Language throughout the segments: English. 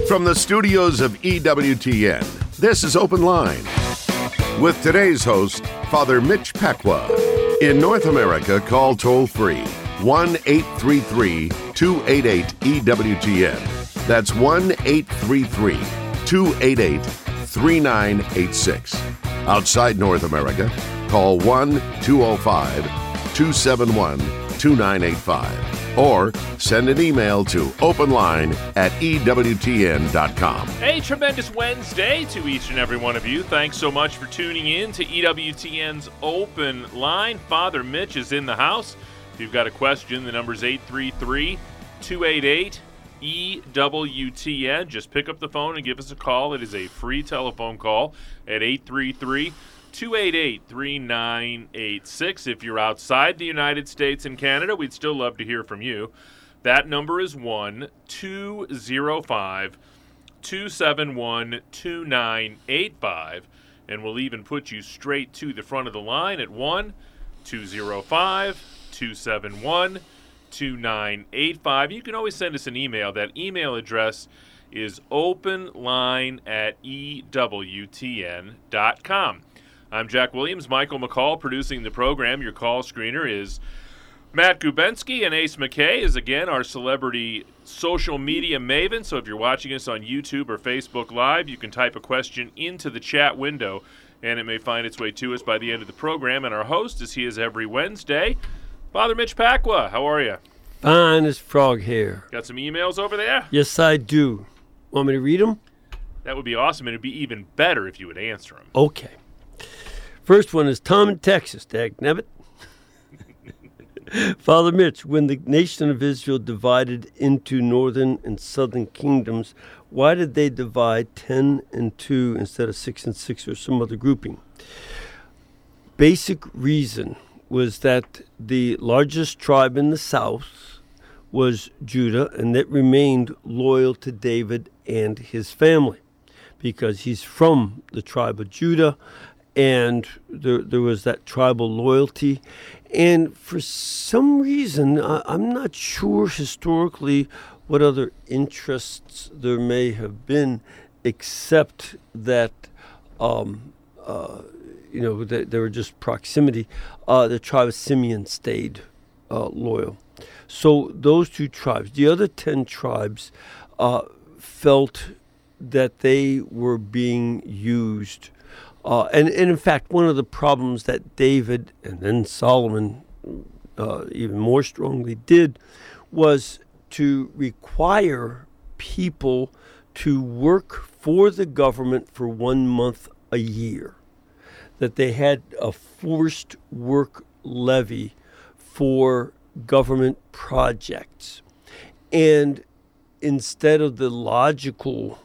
From the studios of EWTN, this is Open Line. With today's host, Father Mitch Pacwa. In North America, call toll-free 1-833-288-EWTN. That's 1-833-288-3986. Outside North America, call 1-205-271-2985. Or send an email to openline@ewtn.com. A tremendous Wednesday to each and every one of you. Thanks so much for tuning in to EWTN's Open Line. Father Mitch is in the house. If you've got a question, the number's 833-288-EWTN. Just pick up the phone and give us a call. It is a free telephone call at 833-288-3986. If you're outside the United States and Canada, we'd still love to hear from you. That number is 1-205-271-2985, and we'll even put you straight to the front of the line at 1-205-271-2985. You can always send us an email. That email address is openline@ewtn.com. I'm Jack Williams. Michael McCall producing the program. Your call screener is Matt Gubensky, and Ace McKay is, again, our celebrity social media maven. So if you're watching us on YouTube or Facebook Live, you can type a question into the chat window, and it may find its way to us by the end of the program. And our host, as he is every Wednesday, Father Mitch Pacwa. How are you? Fine as frog hair. Got some emails over there? Yes, I do. Want me to read them? That would be awesome, and it would be even better if you would answer them. Okay. First one is Tom in Texas, dagnabbit. Father Mitch, when the nation of Israel divided into northern and southern kingdoms, why did they divide 10 and 2 instead of 6 and 6 or some other grouping? Basic reason was that the largest tribe in the south was Judah, and it remained loyal to David and his family because he's from the tribe of Judah. And there was that tribal loyalty. And for some reason, I'm not sure historically what other interests there may have been, except that, they were just proximity. The tribe of Simeon stayed loyal. So those two tribes. The other 10 tribes felt that they were being used. And in fact, one of the problems that David and then Solomon even more strongly did was to require people to work for the government for 1 month a year, that they had a forced work levy for government projects. And instead of the logical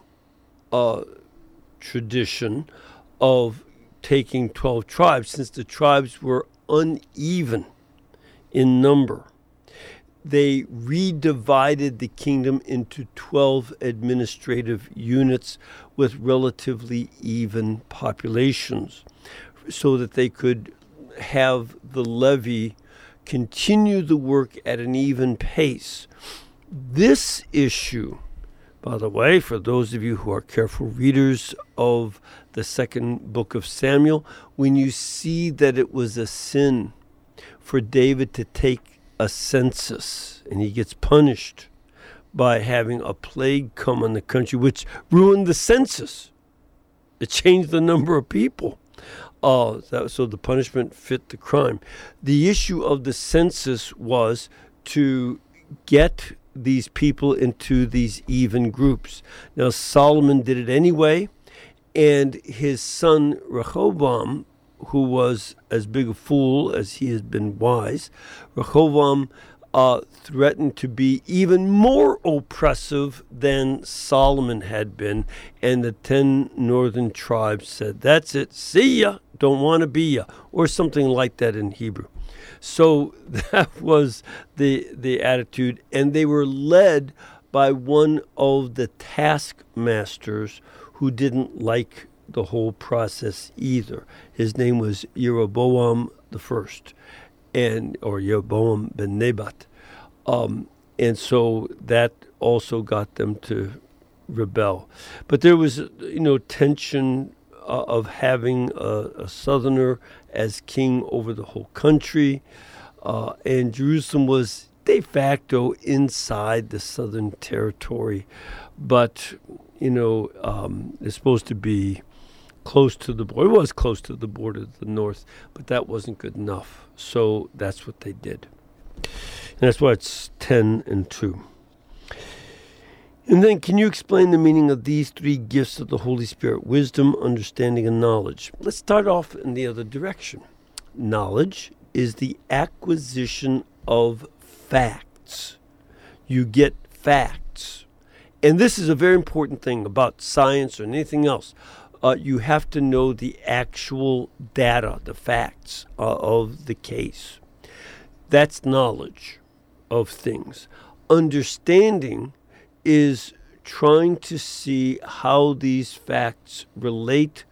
tradition of taking 12 tribes, since the tribes were uneven in number, they redivided the kingdom into 12 administrative units with relatively even populations so that they could have the levy continue the work at an even pace. This issue, by the way, for those of you who are careful readers of the second book of Samuel, when you see that it was a sin for David to take a census, and he gets punished by having a plague come on the country, which ruined the census. It changed the number of people. So the punishment fit the crime. The issue of the census was to get these people into these even groups. Now, Solomon did it anyway, and his son Rehoboam, who was as big a fool as he has been wise, Rehoboam threatened to be even more oppressive than Solomon had been, and the 10 northern tribes said, "That's it, see ya, don't want to be ya," or something like that in Hebrew. So that was the attitude, and they were led by one of the taskmasters who didn't like the whole process either. His name was Jeroboam the First, or Jeroboam ben Nebat. And so that also got them to rebel. But there was, tension of having a southerner as king over the whole country. And Jerusalem was de facto inside the southern territory. But, it's supposed to be close to the border. It was close to the border of the north, but that wasn't good enough. So that's what they did. And that's why it's 10-2. And then can you explain the meaning of these three gifts of the Holy Spirit? Wisdom, understanding, and knowledge. Let's start off in the other direction. Knowledge is the acquisition of facts. You get facts. And this is a very important thing about science or anything else. You have to know the actual data, the facts of the case. That's knowledge of things. Understanding is trying to see how these facts relate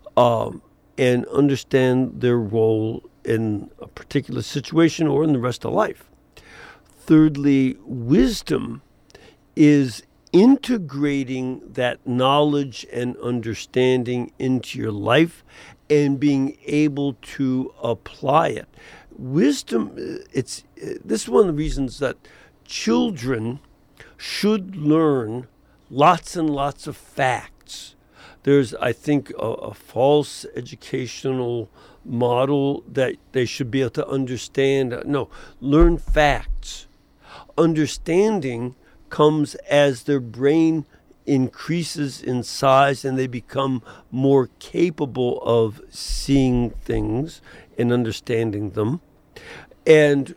and understand their role in a particular situation or in the rest of life. Thirdly, wisdom is integrating that knowledge and understanding into your life and being able to apply it. Wisdom, this is one of the reasons that children should learn lots and lots of facts. There's, I think, a false educational model that they should be able to understand. No, learn facts. Understanding comes as their brain increases in size and they become more capable of seeing things and understanding them. And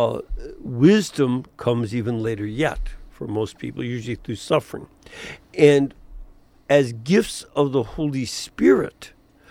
wisdom comes even later yet for most people, usually through suffering. And as gifts of the Holy Spirit,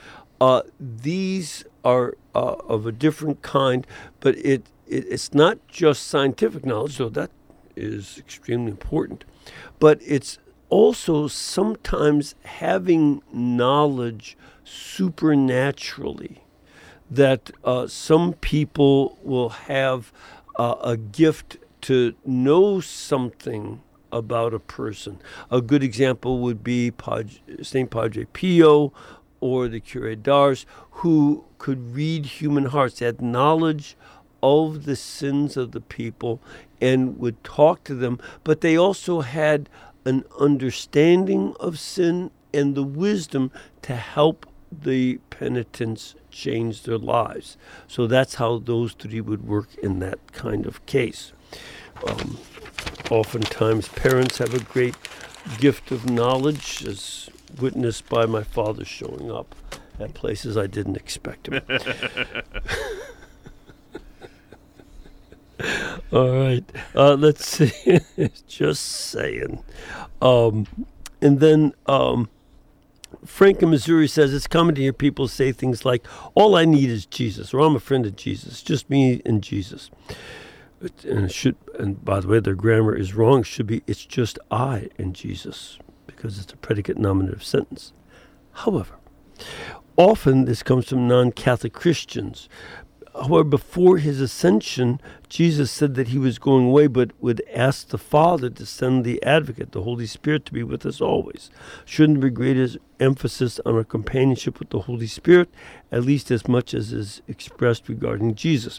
these are of a different kind, but it's not just scientific knowledge, so that is extremely important, but it's also sometimes having knowledge supernaturally, that some people will have a gift to know something about a person. A good example would be St. Padre Pio or the Cure d'Ars, who could read human hearts, had knowledge of the sins of the people and would talk to them, but they also had an understanding of sin and the wisdom to help the penitents change their lives. So that's how those three would work in that kind of case. Oftentimes parents have a great gift of knowledge, as witnessed by my father showing up at places I didn't expect him. All right, let's see. Just saying. And then Frank in Missouri says, it's common to hear people say things like, all I need is Jesus, or I'm a friend of Jesus, just me and Jesus. And by the way, their grammar is wrong. It should be, it's just I and Jesus, because it's a predicate nominative sentence. However, often this comes from non-Catholic Christians. However, before his ascension, Jesus said that he was going away, but would ask the Father to send the Advocate, the Holy Spirit, to be with us always. Shouldn't there be greater emphasis on our companionship with the Holy Spirit, at least as much as is expressed regarding Jesus?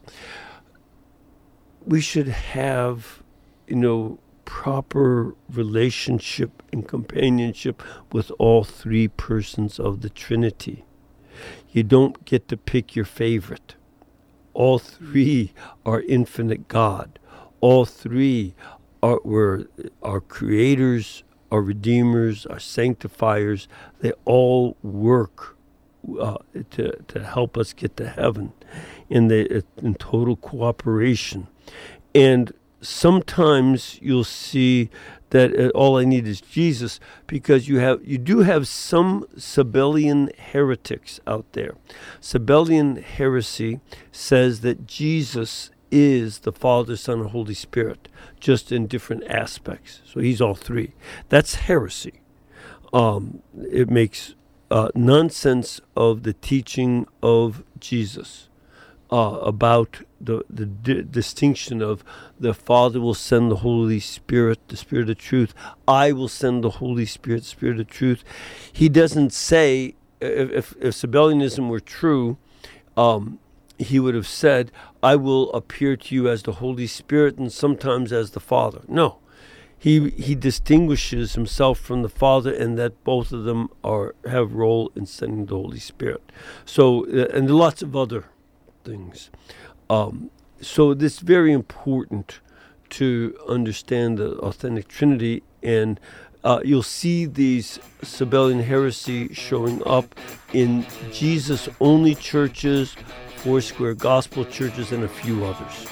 We should have, proper relationship and companionship with all three persons of the Trinity. You don't get to pick your favorite. All three are infinite God. All three were our creators, our redeemers, our sanctifiers. They all work to help us get to heaven in total cooperation. And sometimes you'll see that all I need is Jesus, because you do have some Sabellian heretics out there. Sabellian heresy says that Jesus is the Father, Son, and Holy Spirit, just in different aspects. So he's all three. That's heresy. It makes nonsense of the teaching of Jesus. about the distinction of the Father will send the Holy Spirit, the Spirit of truth. I will send the Holy Spirit, the Spirit of truth. He doesn't say, if Sabellianism were true, he would have said, I will appear to you as the Holy Spirit and sometimes as the Father. No. He distinguishes himself from the Father, and that both of them have role in sending the Holy Spirit. So, and lots of other things. So it's very important to understand the authentic Trinity, and you'll see these Sabellian heresy showing up in Jesus-only churches, Foursquare Gospel churches, and a few others.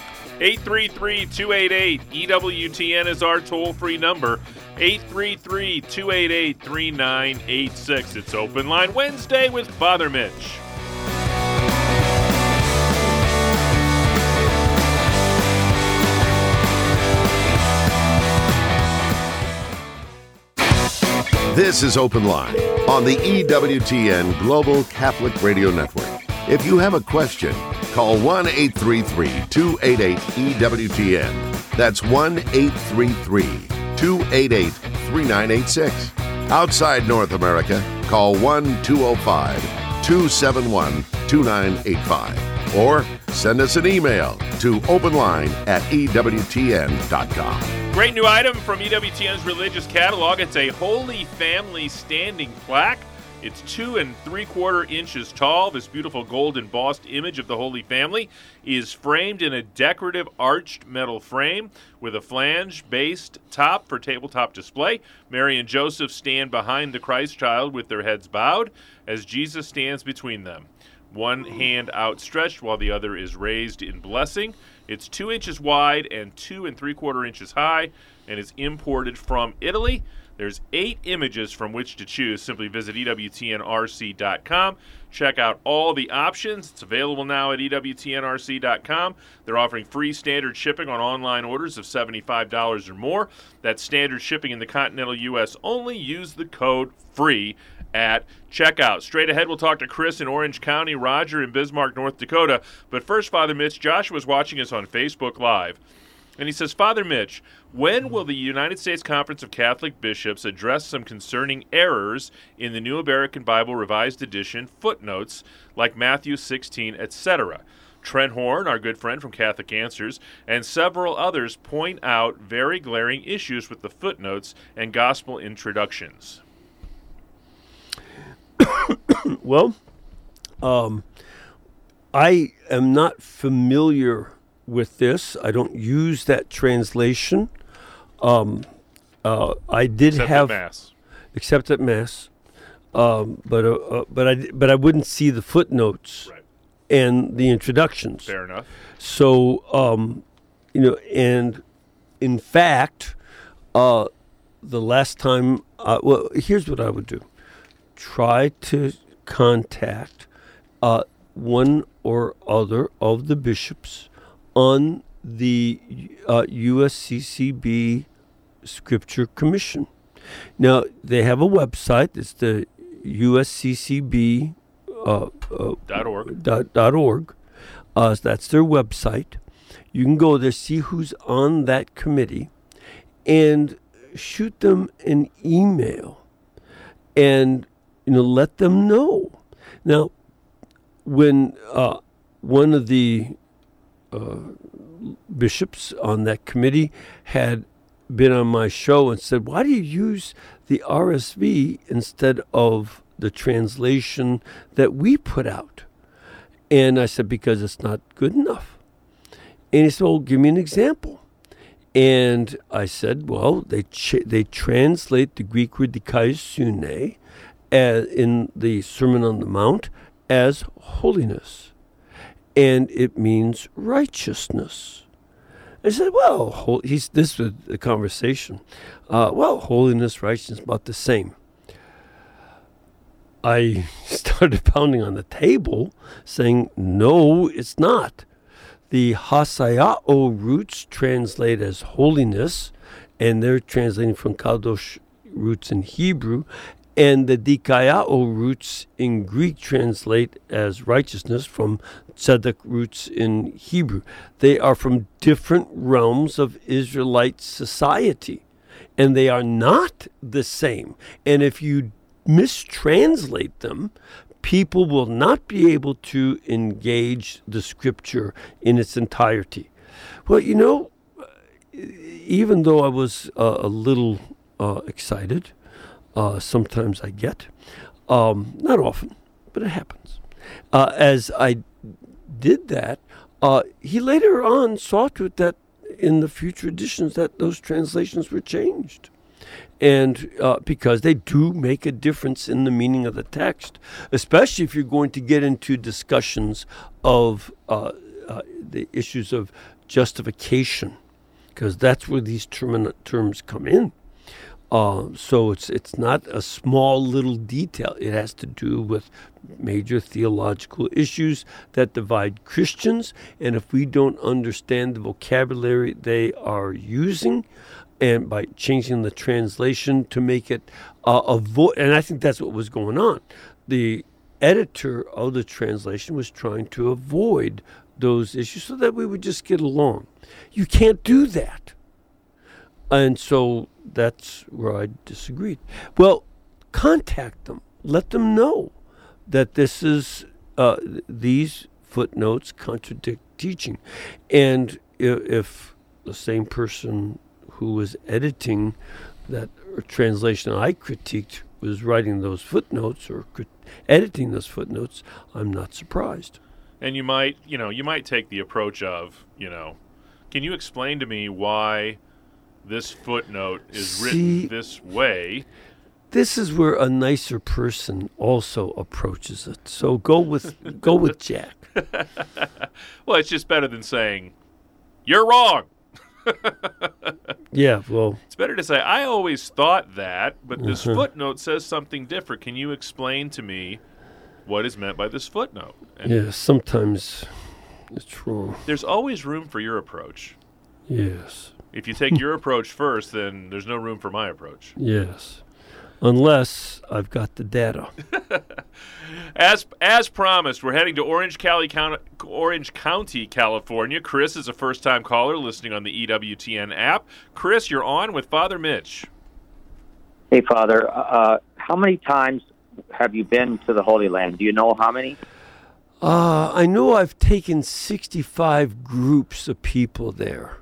833-288-EWTN is our toll-free number. 833-288-3986. It's Open Line Wednesday with Father Mitch. This is Open Line on the EWTN Global Catholic Radio Network. If you have a question, call 1-833-288-EWTN. That's 1-833-288-3986. Outside North America, call 1-205-271-2985. Or send us an email to openline@EWTN.com. Great new item from EWTN's religious catalog. It's a Holy Family standing plaque. It's 2 3/4 inches tall. This beautiful gold embossed image of the Holy Family is framed in a decorative arched metal frame with a flange-based top for tabletop display. Mary and Joseph stand behind the Christ child with their heads bowed as Jesus stands between them. One hand outstretched while the other is raised in blessing. It's 2 inches wide and 2 3/4 inches high, and is imported from Italy. There's 8 images from which to choose. Simply visit EWTNRC.com. Check out all the options. It's available now at EWTNRC.com. They're offering free standard shipping on online orders of $75 or more. That's standard shipping in the continental U.S. only. Use the code FREE at checkout. Straight ahead, we'll talk to Chris in Orange County, Roger in Bismarck, North Dakota. But first, Father Mitch, Joshua's watching us on Facebook Live. And he says, Father Mitch, when will the United States Conference of Catholic Bishops address some concerning errors in the New American Bible Revised Edition footnotes, like Matthew 16, etc.? Trent Horn, our good friend from Catholic Answers, and several others point out very glaring issues with the footnotes and gospel introductions. Well, I am not familiar with this. I don't use that translation. I did Except have at Mass. Except at Mass, but I wouldn't see the footnotes Right. and the introductions. Fair enough. So and in fact, the last time, well, here's what I would do: try to contact one or other of the bishops on the USCCB Scripture Commission. Now, they have a website. It's the USCCB .org. That's their website. You can go there, see who's on that committee, and shoot them an email and let them know. Now, when one of the bishops on that committee had been on my show and said, why do you use the RSV instead of the translation that we put out? And I said, because it's not good enough. And he said, well, give me an example. And I said, well, they translate the Greek word dikaiosune in the Sermon on the Mount as holiness. And it means righteousness. I said, well, this was the conversation. Holiness, righteousness, about the same. I started pounding on the table, saying, no, it's not. The hasayao roots translate as holiness, and they're translating from kadosh roots in Hebrew, And the dikaiao roots in Greek translate as righteousness from tzedek roots in Hebrew. They are from different realms of Israelite society, and they are not the same. And if you mistranslate them, people will not be able to engage the scripture in its entirety. Well, even though I was a little excited, sometimes I get, not often, but it happens. As I did that, he later on saw to it that in the future editions that those translations were changed. And because they do make a difference in the meaning of the text, especially if you're going to get into discussions of the issues of justification, because that's where these terms come in. So it's not a small little detail. It has to do with major theological issues that divide Christians. And if we don't understand the vocabulary they are using, and by changing the translation to make it avoid, and I think that's what was going on. The editor of the translation was trying to avoid those issues so that we would just get along. You can't do that. And so that's where I disagreed. Well, contact them. Let them know that this is these footnotes contradict teaching. And if the same person who was editing that translation I critiqued was writing those footnotes or editing those footnotes, I'm not surprised. And you might take the approach of, can you explain to me why this footnote is written this way? This is where a nicer person also approaches it. So go with Jack. Well, it's just better than saying, you're wrong. Yeah, well, it's better to say, I always thought that, but this footnote says something different. Can you explain to me what is meant by this footnote? And yeah, sometimes it's wrong. There's always room for your approach. Yes. If you take your approach first, then there's no room for my approach. Yes. Unless I've got the data. As promised, we're heading to Orange County, California. Chris is a first-time caller listening on the EWTN app. Chris, you're on with Father Mitch. Hey, Father. How many times have you been to the Holy Land? Do you know how many? I know I've taken 65 groups of people there.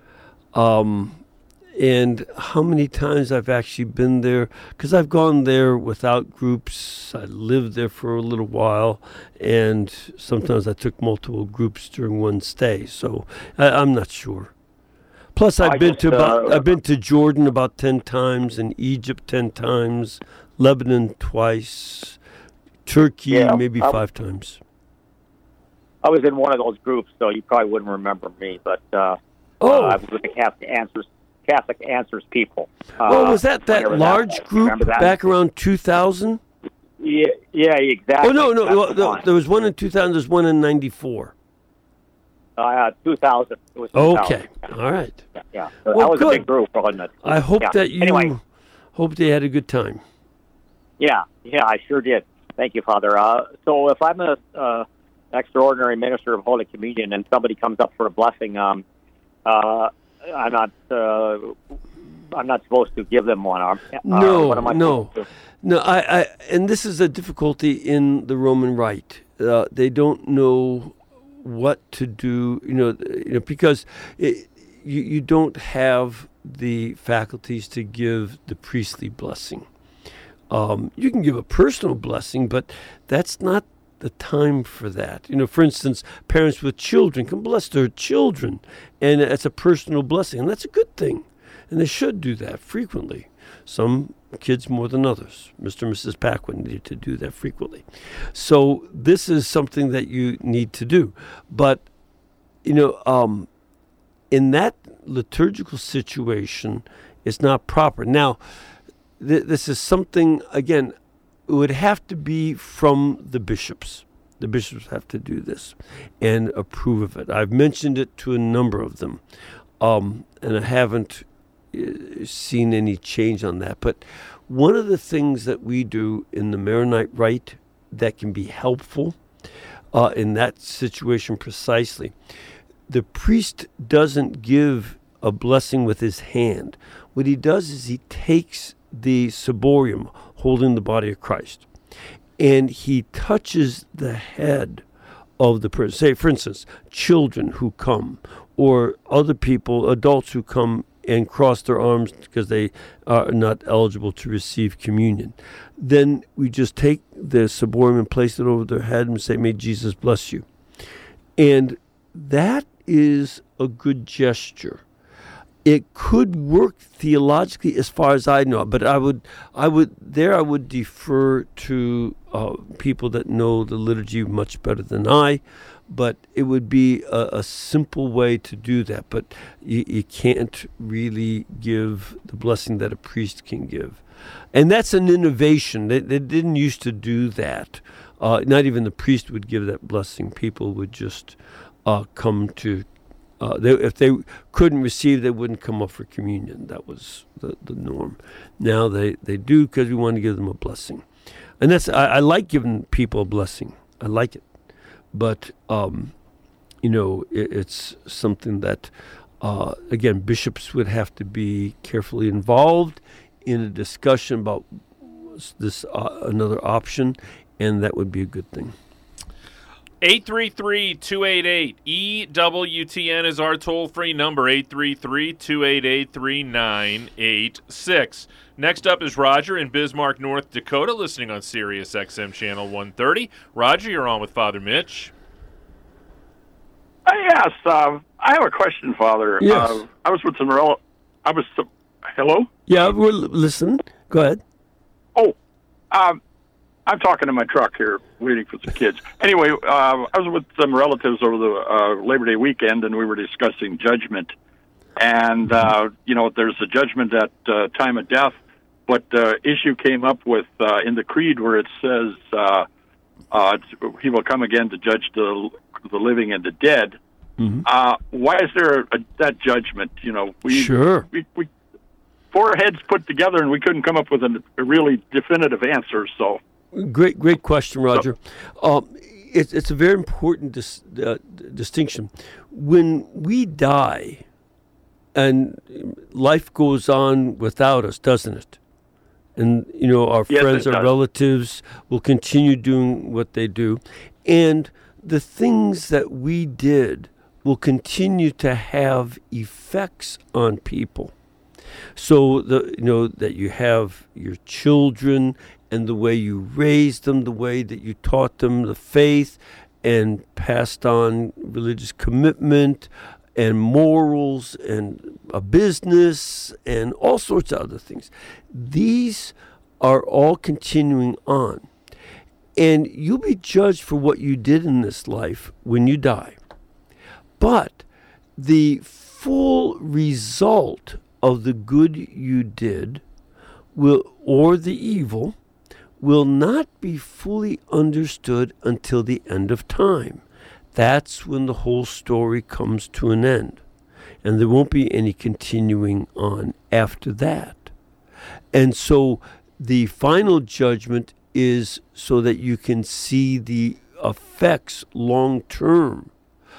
And how many times I've actually been there, because I've gone there without groups. I lived there for a little while, and sometimes I took multiple groups during one stay. So I'm not sure. Plus, I've been to Jordan about 10 times, and Egypt 10 times, Lebanon twice, Turkey maybe 5 times. I was in one of those groups, so you probably wouldn't remember me, but I was with the Catholic Answers people. Was that large group back around 2000? Yeah, exactly. Oh, no. There was one in 2000. There's one in 94. 2000. It was 2000. Okay. All right. Yeah. So that was a big group, wasn't it? I hope that you hope they had a good time. Yeah, I sure did. Thank you, Father. So if I'm a extraordinary minister of Holy Communion and somebody comes up for a blessing, I'm not supposed to give them one. No. I and this is a difficulty in the Roman Rite. They don't know what to do. Because you don't have the faculties to give the priestly blessing. You can give a personal blessing, but that's not the time for that. For instance, parents with children can bless their children, and it's a personal blessing, and that's a good thing, and they should do that frequently. Some kids more than others. Mr. and Mrs. Paquin needed to do that frequently. So this is something that you need to do. But, in that liturgical situation, it's not proper. Now, this is something, again, it would have to be from the bishops. The bishops have to do this and approve of it. I've mentioned it to a number of them, and I haven't seen any change on that. But one of the things that we do in the Maronite Rite that can be helpful in that situation precisely, the priest doesn't give a blessing with his hand. What he does is he takes the ciborium holding the body of Christ, and he touches the head of the person. Say, for instance, children who come, or other people, adults who come and cross their arms because they are not eligible to receive communion. Then we just take the ciborium and place it over their head and say, may Jesus bless you. And that is a good gesture. It could work theologically as far as I know, but I would defer to people that know the liturgy much better than I. But it would be a simple way to do that. But you can't really give the blessing that a priest can give. And that's an innovation. They didn't used to do that. Not even the priest would give that blessing. People would just come to, if they couldn't receive, they wouldn't come up for communion. That was the norm. Now they do because we want to give them a blessing. And that's I like giving people a blessing. I like it. But, it's something that, again, bishops would have to be carefully involved in a discussion about this another option, and that would be a good thing. 833-288-EWTN is our toll-free number, 833-288-3986. Next up is Roger in Bismarck, North Dakota, listening on Sirius XM Channel 130. Roger, you're on with Father Mitch. Yes, I have a question, Father. Yes. I was with some hello? Yeah, we're listening. Go ahead. Oh, I'm talking in my truck here, waiting for some kids. Anyway, I was with some relatives over the Labor Day weekend, and we were discussing judgment. And, there's a judgment at time of death, but issue came up with in the creed where it says he will come again to judge the living and the dead. Mm-hmm. Why is there that judgment? Sure. We four heads put together, and we couldn't come up with a really definitive answer. So, great question, Roger. It's a very important distinction. When we die, and life goes on without us, doesn't it? And, our friends, our relatives will continue doing what they do. And the things that we did will continue to have effects on people. So, that you have your children and the way you raised them, the way that you taught them the faith and passed on religious commitment and morals and a business and all sorts of other things. These are all continuing on. And you'll be judged for what you did in this life when you die. But the full result of the good you did or the evil will not be fully understood until the end of time. That's when the whole story comes to an end. And there won't be any continuing on after that. And so the final judgment is so that you can see the effects long term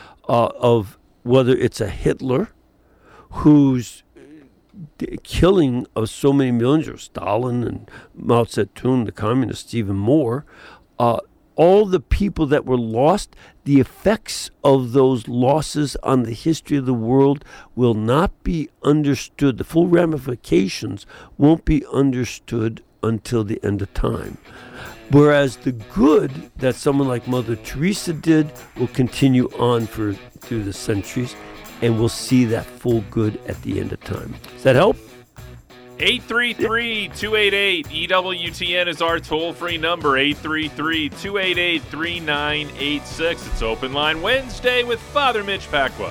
of whether it's a Hitler who's killing of so many millions, or Stalin and Mao Zedong, the communists, even more, all the people that were lost, the effects of those losses on the history of the world will not be understood. The full ramifications won't be understood until the end of time. Whereas the good that someone like Mother Teresa did will continue on through the centuries, and we'll see that full good at the end of time. Does that help? 833-288-EWTN is our toll-free number, 833-288-3986. It's Open Line Wednesday with Father Mitch Pacwa.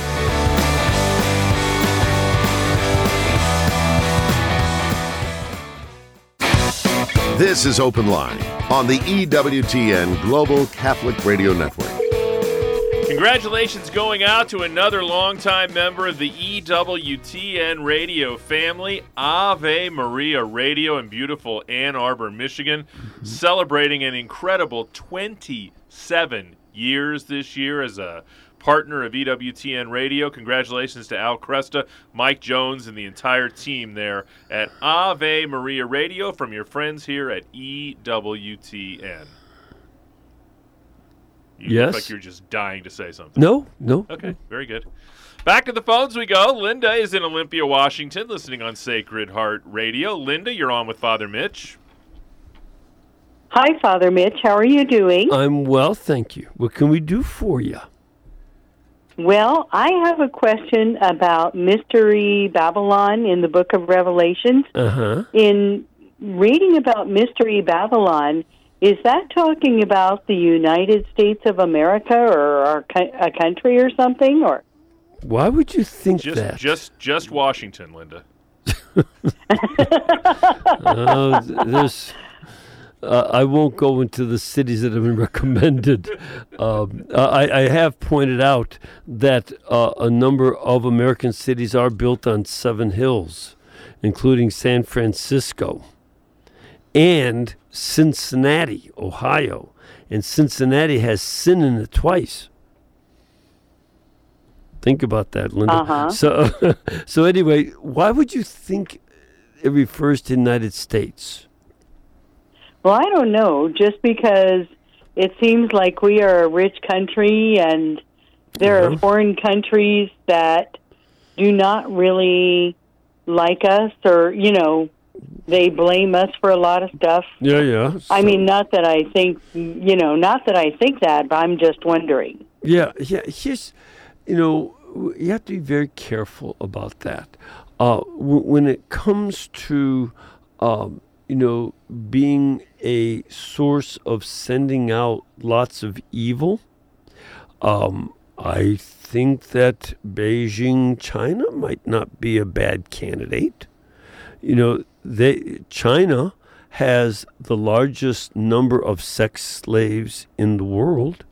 This is Open Line on the EWTN Global Catholic Radio Network. Congratulations going out to another longtime member of the EWTN radio family, Ave Maria Radio in beautiful Ann Arbor, Michigan, celebrating an incredible 27 years this year as a partner of EWTN Radio. Congratulations to Al Cresta, Mike Jones, and the entire team there at Ave Maria Radio from your friends here at EWTN. You Yes. look like you're just dying to say something. No. Okay, very good. Back to the phones we go. Linda is in Olympia, Washington, listening on Sacred Heart Radio. Linda, you're on with Father Mitch. Hi, Father Mitch. How are you doing? I'm well, thank you. What can we do for you? Well, I have a question about Mystery Babylon in the book of Revelations. Uh-huh. In reading about Mystery Babylon, is that talking about the United States of America or a country or something? Or Why would you think that? Just Washington, Linda. I won't go into the cities that have been recommended. I have pointed out that a number of American cities are built on 7 hills, including San Francisco and Cincinnati, Ohio. And Cincinnati has sin in it twice. Think about that, Linda. Uh-huh. So anyway, why would you think it refers to the United States? well, I don't know. Just because it seems like we are a rich country, and there are foreign countries that do not really like us, or they blame us for a lot of stuff. Yeah. I mean, not that I think that, but I'm just wondering. Yeah. Here's, you have to be very careful about that. When it comes to, being a source of sending out lots of evil, I think that Beijing, China might not be a bad candidate. China has the largest number of sex slaves in the world.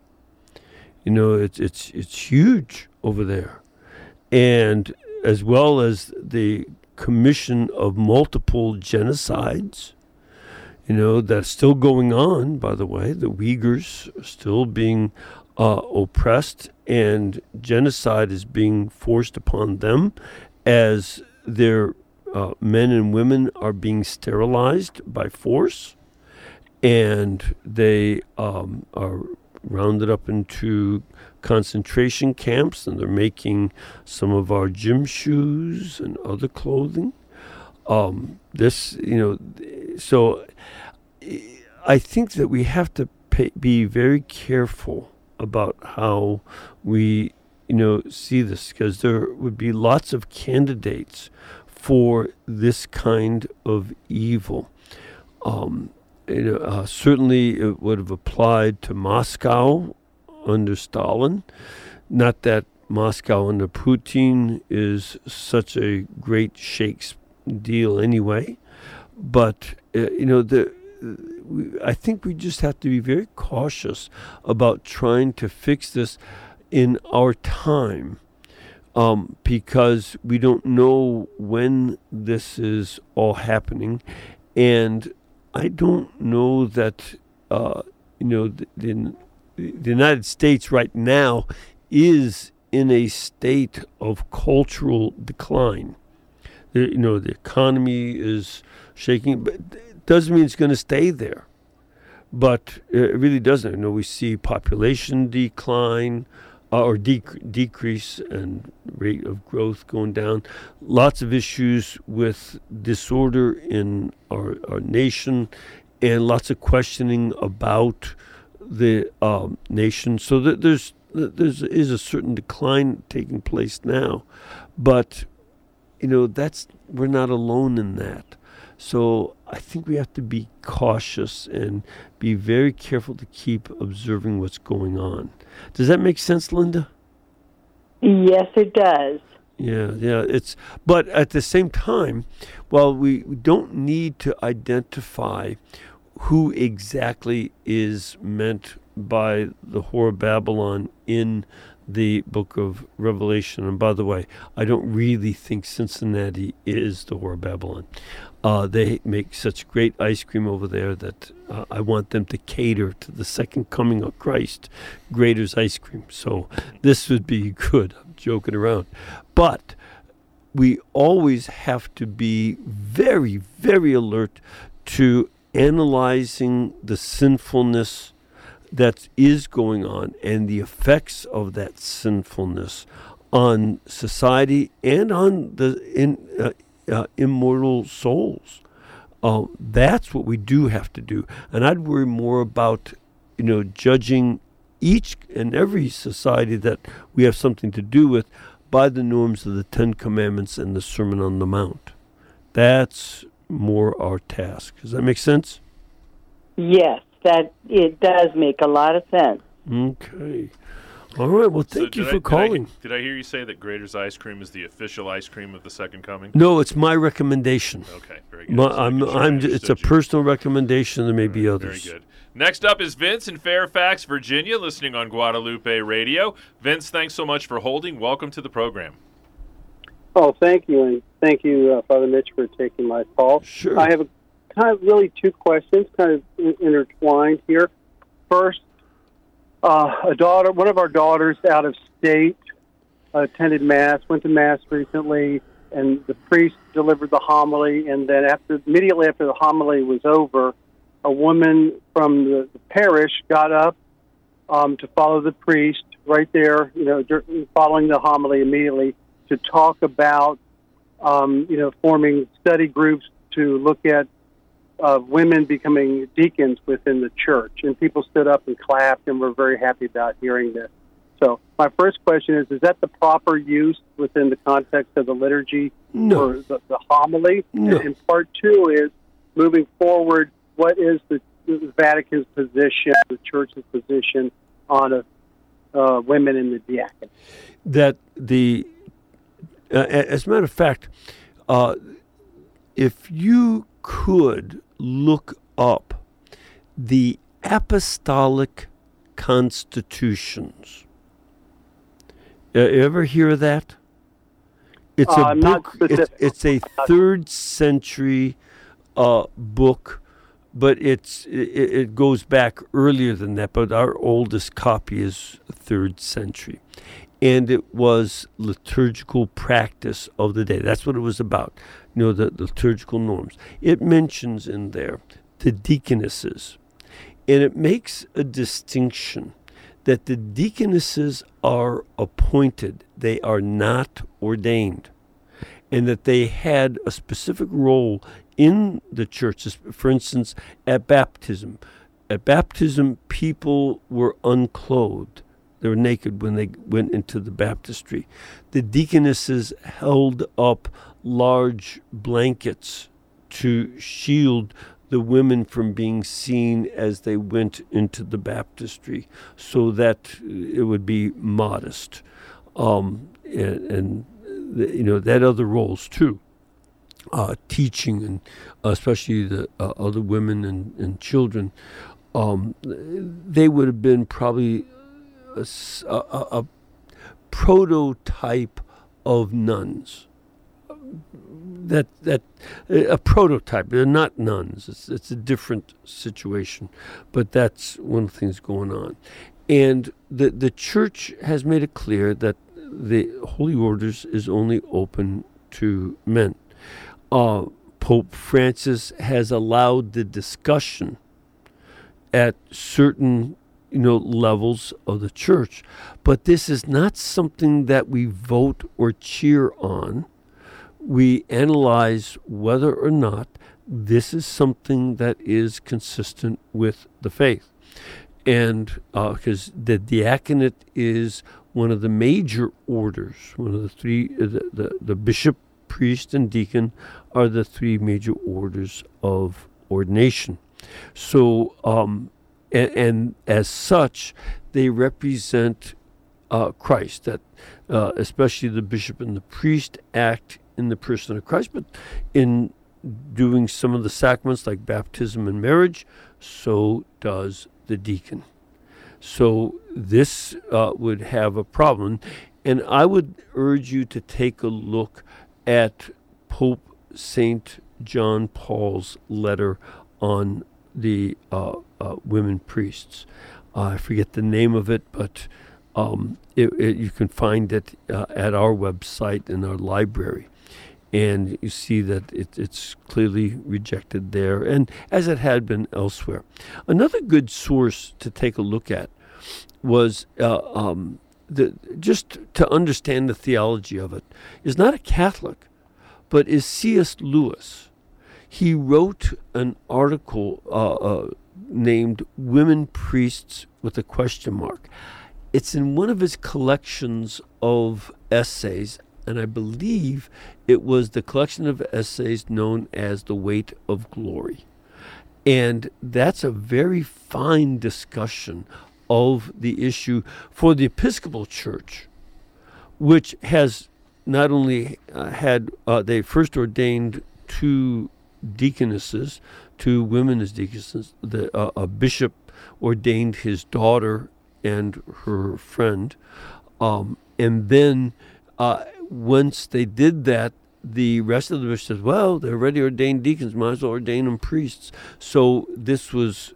It's huge over there, and as well as the commission of multiple genocides. That's still going on. By the way, the Uyghurs are still being oppressed, and genocide is being forced upon them as their men and women are being sterilized by force, and they are rounded up into concentration camps, and they're making some of our gym shoes and other clothing. So I think that we have to be very careful about how we, see this, because there would be lots of candidates for this kind of evil. Certainly it would have applied to Moscow under Stalin. Not that Moscow under Putin is such a great shakes deal anyway, but I think we just have to be very cautious about trying to fix this in our time, because we don't know when this is all happening, and I don't know that the United States right now is in a state of cultural decline. The economy is shaking, but it doesn't mean it's going to stay there. But it really doesn't. We see population decline or decrease, and rate of growth going down. Lots of issues with disorder in our nation, and lots of questioning about the nation. So that there is a certain decline taking place now, but we're not alone in that. So I think we have to be cautious and be very careful to keep observing what's going on. Does that make sense, Linda? Yes, it does. Yeah. But at the same time, while we don't need to identify who exactly is meant by the Whore of Babylon in the book of Revelation. And by the way, I don't really think Cincinnati is the Whore of Babylon. They make such great ice cream over there that I want them to cater to the second coming of Christ, Graeter's ice cream. So this would be good. I'm joking around. But we always have to be very, very alert to analyzing the sinfulness that is going on and the effects of that sinfulness on society and on the immortal souls. That's what we do have to do. And I'd worry more about, judging each and every society that we have something to do with by the norms of the Ten Commandments and the Sermon on the Mount. That's more our task. Does that make sense? Yes, that it does make a lot of sense. Okay. All right. Well, thank you for calling. Did I hear you say that Graeter's ice cream is the official ice cream of the second coming? No, it's my recommendation. Okay, very good. It's a personal recommendation. There may be others. Very good. Next up is Vince in Fairfax, Virginia, listening on Guadalupe Radio. Vince, thanks so much for holding. Welcome to the program. Oh, thank you, and thank you, Father Mitch, for taking my call. Sure. I have really two questions, kind of intertwined here. First, one of our daughters out of state attended Mass, went to Mass recently, and the priest delivered the homily, and then immediately after the homily was over, a woman from the parish got up to follow the priest right there, following the homily immediately, to talk about, forming study groups to look at women becoming deacons within the church. And people stood up and clapped and were very happy about hearing this. So my first question is that the proper use within the context of the liturgy No. for the homily? No. And part two is, moving forward, what is the Vatican's position, the Church's position on women in the diaconate? That as a matter of fact, if you could look up the apostolic constitutions, you ever hear of that? It's a book. It's a 3rd century book. But it goes back earlier than that, but our oldest copy is 3rd century. And it was liturgical practice of the day. That's what it was about, the liturgical norms. It mentions in there the deaconesses, and it makes a distinction that the deaconesses are appointed. They are not ordained, and that they had a specific role in the churches. For instance, at baptism. At baptism, people were unclothed. They were naked when they went into the baptistry. The deaconesses held up large blankets to shield the women from being seen as they went into the baptistry, so that it would be modest. And they had other roles too. Teaching, and especially the other women and children, they would have been probably a prototype of nuns. That a prototype. They're not nuns. It's a different situation, but that's one of the things going on. And the church has made it clear that the Holy Orders is only open to men. Pope Francis has allowed the discussion at certain levels of the church, but this is not something that we vote or cheer on. We analyze whether or not this is something that is consistent with the faith, and because the diaconate is one of the major orders, one of the three, the bishop, priest, and deacon are the 3 major orders of ordination. So, and as such, they represent Christ. That especially the bishop and the priest act in the person of Christ, but in doing some of the sacraments like baptism and marriage, so does the deacon. So this would have a problem. And I would urge you to take a look at Pope St. John Paul's letter on the women priests. I forget the name of it, but you can find it at our website in our library. And you see that it's clearly rejected there, and as it had been elsewhere. Another good source to take a look at was just to understand the theology of it, is not a Catholic, but is C.S. Lewis. He wrote an article named Women Priests with a question mark. It's in one of his collections of essays, and I believe it was the collection of essays known as The Weight of Glory. And that's a very fine discussion of the issue for the Episcopal Church, which has not only they first ordained two deaconesses, two women as deaconesses. A bishop ordained his daughter and her friend. And then once they did that, the rest of the bishops said, well, they're already ordained deacons, might as well ordain them priests. So this was,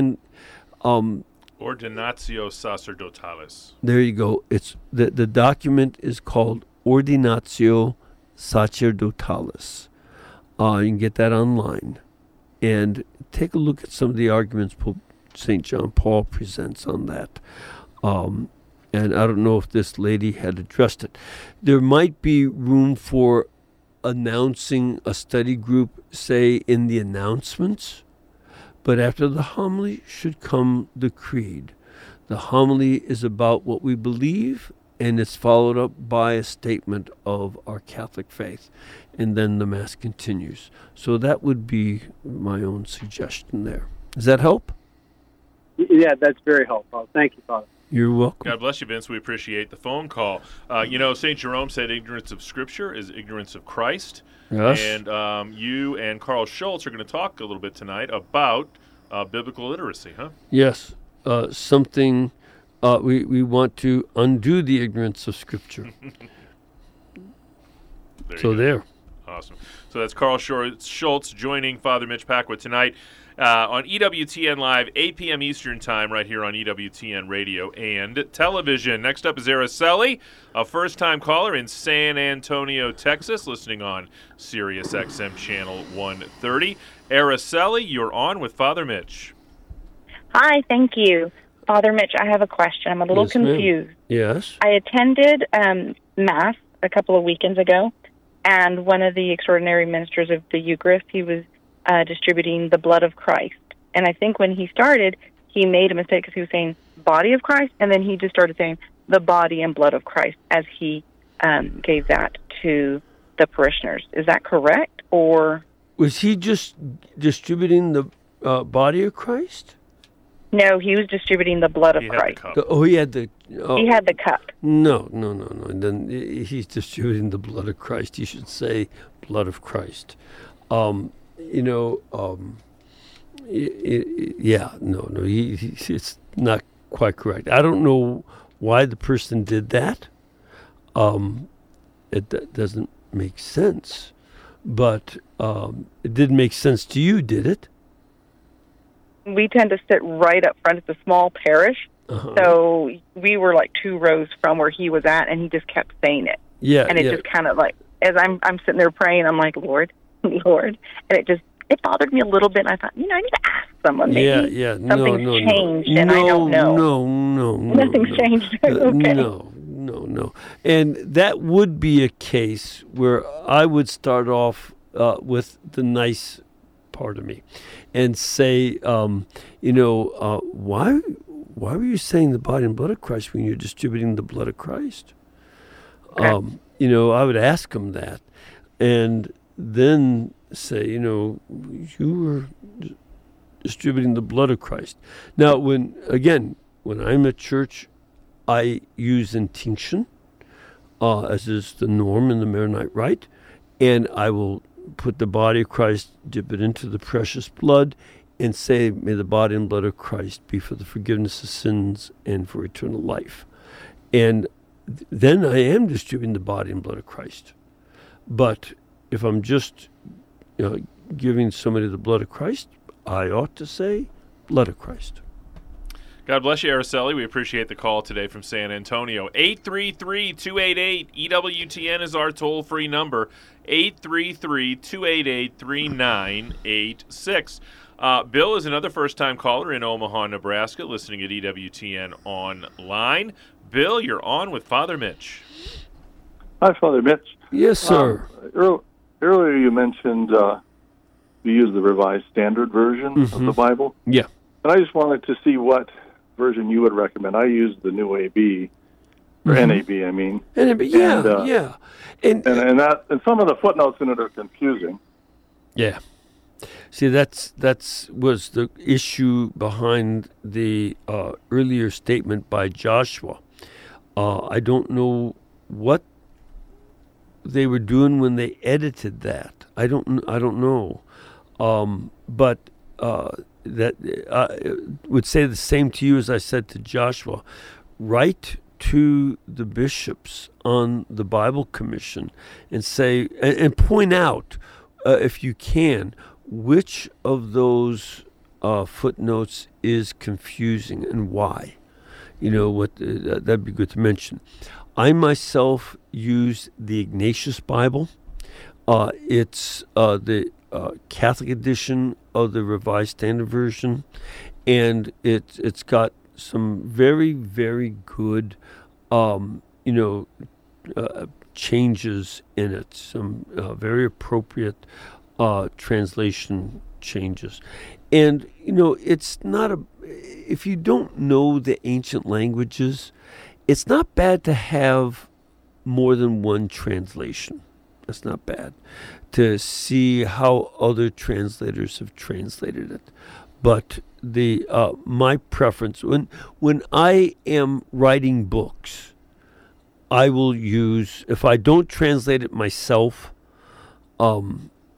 Ordinatio Sacerdotalis. There you go. It's the document is called Ordinatio Sacerdotalis. You can get that online. And take a look at some of the arguments Pope St. John Paul presents on that. And I don't know if this lady had addressed it. There might be room for announcing a study group, say, in the announcements. But after the homily should come the creed. The homily is about what we believe, and it's followed up by a statement of our Catholic faith. And then the Mass continues. So that would be my own suggestion there. Does that help? Yeah, that's very helpful. Thank you, Father. You're welcome. God bless you, Vince. We appreciate the phone call. St. Jerome said ignorance of Scripture is ignorance of Christ. Yes. And you and Carl Schultz are going to talk a little bit tonight about biblical literacy, huh? Yes. Something we want to undo the ignorance of Scripture. There. Awesome. So that's Carl Schultz joining Father Mitch Pacwa tonight on EWTN Live, 8 p.m. Eastern Time, right here on EWTN Radio and Television. Next up is Araceli, a first-time caller in San Antonio, Texas, listening on Sirius XM Channel 130. Araceli, you're on with Father Mitch. Hi, thank you. Father Mitch, I have a question. I'm a little confused. Ma'am. Yes. I attended Mass a couple of weekends ago, and one of the extraordinary ministers of the Eucharist, he was distributing the blood of Christ. And I think when he started, he made a mistake because he was saying body of Christ, and then he just started saying the body and blood of Christ as he gave that to the parishioners. Is that correct? Or was he just distributing the body of Christ? No, he was distributing the blood of Christ. He had the He had the cup. No. Then he's distributing the blood of Christ. He should say blood of Christ. It's not quite correct. I don't know why the person did that. It doesn't make sense. But it didn't make sense to you, did it? We tend to sit right up front. It's a small parish. So we were like 2 rows from where he was at, and he just kept saying it. Yeah. And it just kind of like, as I'm sitting there praying, I'm like, Lord. And it bothered me a little bit, and I thought, I need to ask someone. Maybe something's changed, and I don't know. No. Nothing's changed. Okay. No. And that would be a case where I would start off with the nice part of me and say, why were you saying the body and blood of Christ when you're distributing the blood of Christ? Okay. I would ask him that, and then say, you were distributing the blood of Christ. Now, when I'm at church, I use intinction, as is the norm in the Maronite Rite, and I will put the body of Christ, dip it into the precious blood, and say, may the body and blood of Christ be for the forgiveness of sins and for eternal life. And then I am distributing the body and blood of Christ. But if I'm just giving somebody the blood of Christ, I ought to say blood of Christ. God bless you, Araceli. We appreciate the call today from San Antonio. 833-288-EWTN is our toll-free number, 833-288-3986. Bill is another first-time caller in Omaha, Nebraska, listening at EWTN online. Bill, you're on with Father Mitch. Hi, Father Mitch. Yes, sir. Earlier you mentioned you use the Revised Standard Version of the Bible. Yeah. And I just wanted to see what version you would recommend. I use the New AB, or NAB, I mean. NAB, yeah. And some of the footnotes in it are confusing. Yeah. See, that's was the issue behind the earlier statement by Joshua. I don't know what they were doing when they edited that. I don't know, but that I would say the same to you as I said to Joshua. Write to the bishops on the Bible Commission and say and point out, if you can, which of those footnotes is confusing and why. That'd be good to mention. I myself use the Ignatius Bible. It's the Catholic edition of the Revised Standard Version, and it's got some very, very good changes in it, some very appropriate translation changes. And it's not if you don't know the ancient languages, it's not bad to have more than one translation. That's not bad, to see how other translators have translated it. But the my preference, when I am writing books, I will use, if I don't translate it myself, I'll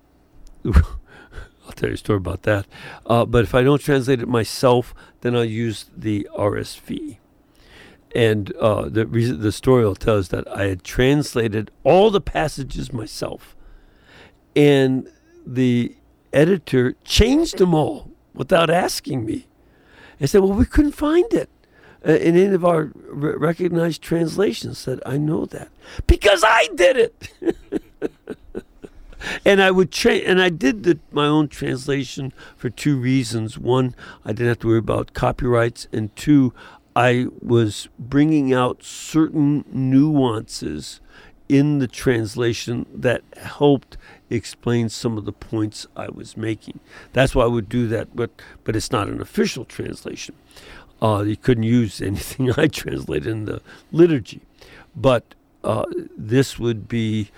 tell you a story about that. But if I don't translate it myself, then I'll use the RSV. And the story I'll tell is that I had translated all the passages myself, and the editor changed them all without asking me. I said, well, we couldn't find it in any of our recognized translations. I said, I know that because I did it. And I would and I did my own translation for two reasons. One, I didn't have to worry about copyrights, and two, I was bringing out certain nuances in the translation that helped explain some of the points I was making. That's why I would do that, but it's not an official translation. You couldn't use anything I translated in the liturgy. But this would be,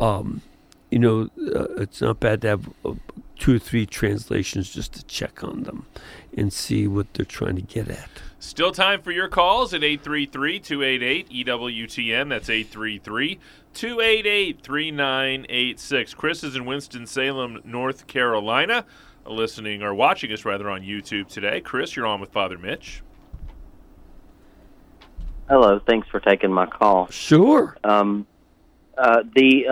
it's not bad to have 2 or 3 translations just to check on them and see what they're trying to get at. Still time for your calls at 833-288-EWTN. That's 833-288-3986. Chris is in Winston-Salem, North Carolina, listening or watching us rather on YouTube today. Chris, you're on with Father Mitch. Hello, thanks for taking my call. Sure. I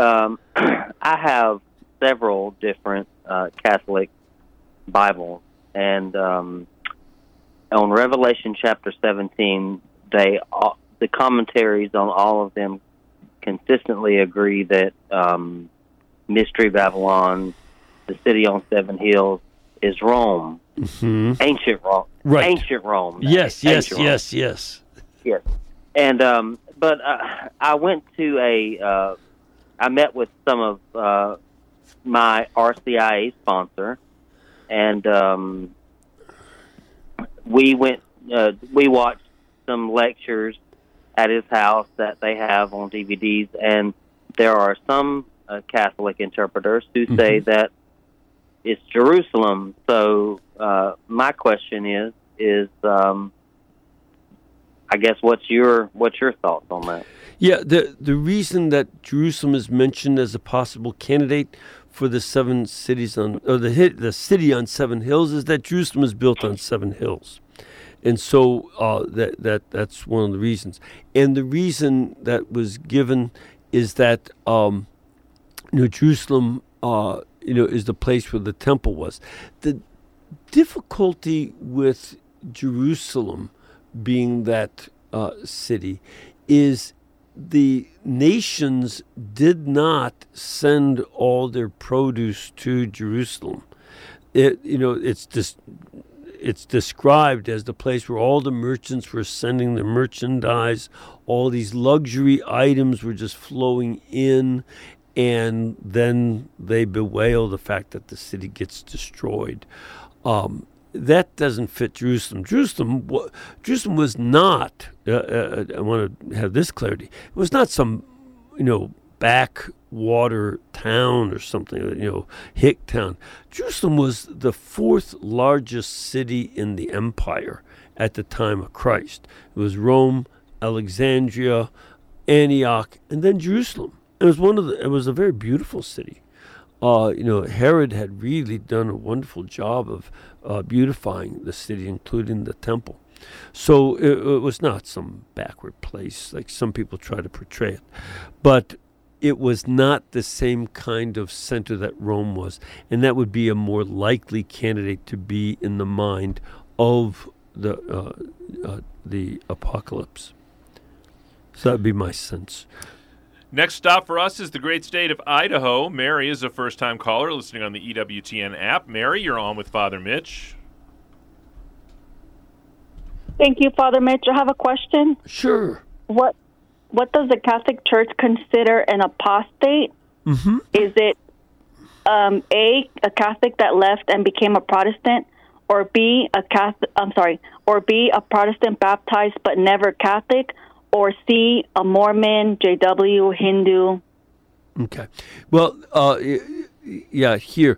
have several different Catholic Bibles, and on Revelation chapter 17, the commentaries on all of them consistently agree that Mystery Babylon, the city on 7 hills, is Rome, ancient Rome, right? Ancient Rome. Yes. Yes. And but I went to I met with some of my RCIA sponsor, and we watched some lectures at his house that they have on DVDs, and there are some Catholic interpreters who say that it's Jerusalem. So my question is I guess what's your thoughts on that? Yeah, the reason that Jerusalem is mentioned as a possible candidate for the seven cities the city on seven hills is that Jerusalem is built on seven hills. And so that's one of the reasons. And the reason that was given is that Jerusalem is the place where the temple was. The difficulty with Jerusalem being that city is the nations did not send all their produce to Jerusalem. It's described as the place where all the merchants were sending their merchandise. All these luxury items were just flowing in, and then they bewail the fact that the city gets destroyed. That doesn't fit Jerusalem. Jerusalem was not, I want to have this clarity, it was not some, backwater town or something, hick town. Jerusalem was the fourth largest city in the empire at the time of Christ. It was Rome, Alexandria, Antioch, and then Jerusalem. It was a very beautiful city. Herod had really done a wonderful job of beautifying the city, including the temple. So it was not some backward place like some people try to portray it. But it was not the same kind of center that Rome was. And that would be a more likely candidate to be in the mind of the apocalypse. So that would be my sense. Next stop for us is the great state of Idaho. Mary is a first-time caller listening on the EWTN app. Mary, you're on with Father Mitch. Thank you, Father Mitch. I have a question. Sure. What does the Catholic Church consider an apostate? Mm-hmm. Is it a Catholic that left and became a Protestant, or B a Protestant baptized but never Catholic, or C a Mormon, JW, Hindu? Okay. Well, here.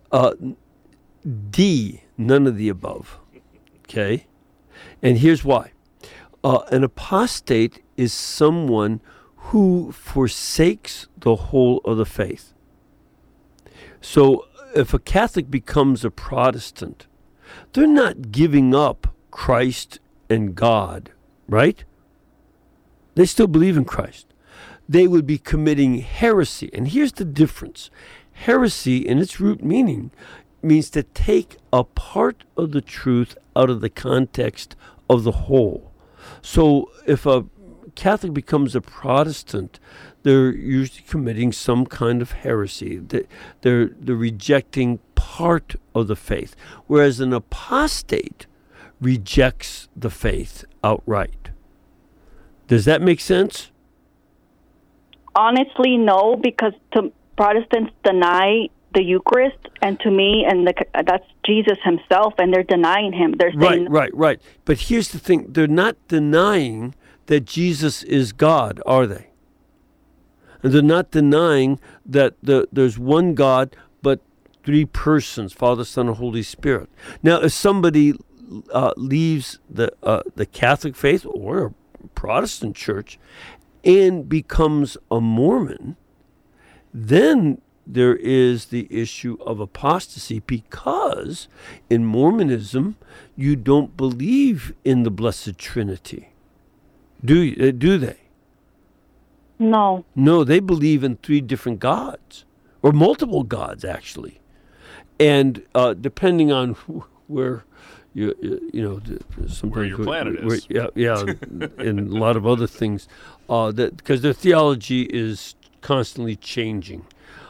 D, none of the above. Okay? And here's why. An apostate is someone who forsakes the whole of the faith. So if a Catholic becomes a Protestant, they're not giving up Christ and God, right? They still believe in Christ. They would be committing heresy. And here's the difference. Heresy, in its root meaning, means to take a part of the truth out of the context of the whole. So if a Catholic becomes a Protestant, they're usually committing some kind of heresy. They're rejecting part of the faith, whereas an apostate rejects the faith outright. Does that make sense? Honestly, no, because Protestants deny the Eucharist, and to me, that's Jesus himself, and they're denying him. They're saying right. But here's the thing: they're not denying that Jesus is God, are they? And they're not denying that there's one God, but three persons: Father, Son, and Holy Spirit. Now, if somebody leaves the Catholic faith or a Protestant church and becomes a Mormon, then there is the issue of apostasy, because in Mormonism you don't believe in the Blessed Trinity. Do they? No. No, they believe in three different gods, or multiple gods actually, and depending on where sometimes where your planet is. And a lot of other things, because their theology is constantly changing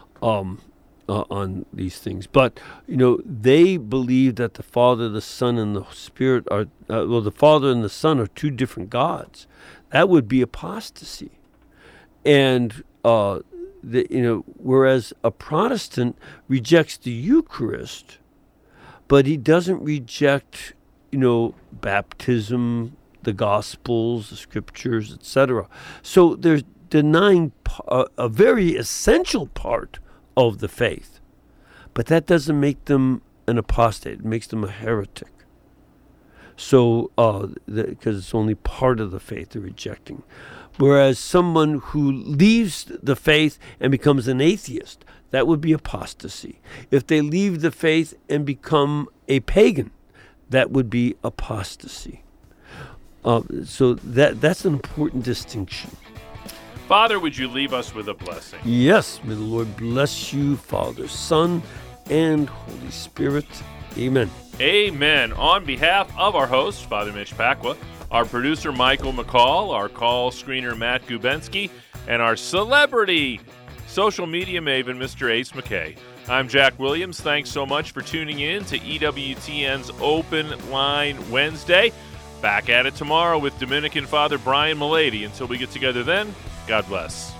on these things. But they believe that the Father, the Son, and the Spirit are the Father and the Son are two different gods. That would be apostasy. And whereas a Protestant rejects the Eucharist, but he doesn't reject, baptism, the Gospels, the Scriptures, etc. So they're denying a very essential part of the faith. But that doesn't make them an apostate. It makes them a heretic. So, because it's only part of the faith they're rejecting. Whereas someone who leaves the faith and becomes an atheist, that would be apostasy. If they leave the faith and become a pagan, that would be apostasy. So that's an important distinction. Father, would you leave us with a blessing? Yes, may the Lord bless you, Father, Son, and Holy Spirit. Amen. Amen. On behalf of our host, Father Mitch Pacwa, our producer, Michael McCall, our call screener, Matt Gubensky, and our celebrity social media maven, Mr. Ace McKay, I'm Jack Williams. Thanks so much for tuning in to EWTN's Open Line Wednesday. Back at it tomorrow with Dominican Father Brian Milady. Until we get together then, God bless.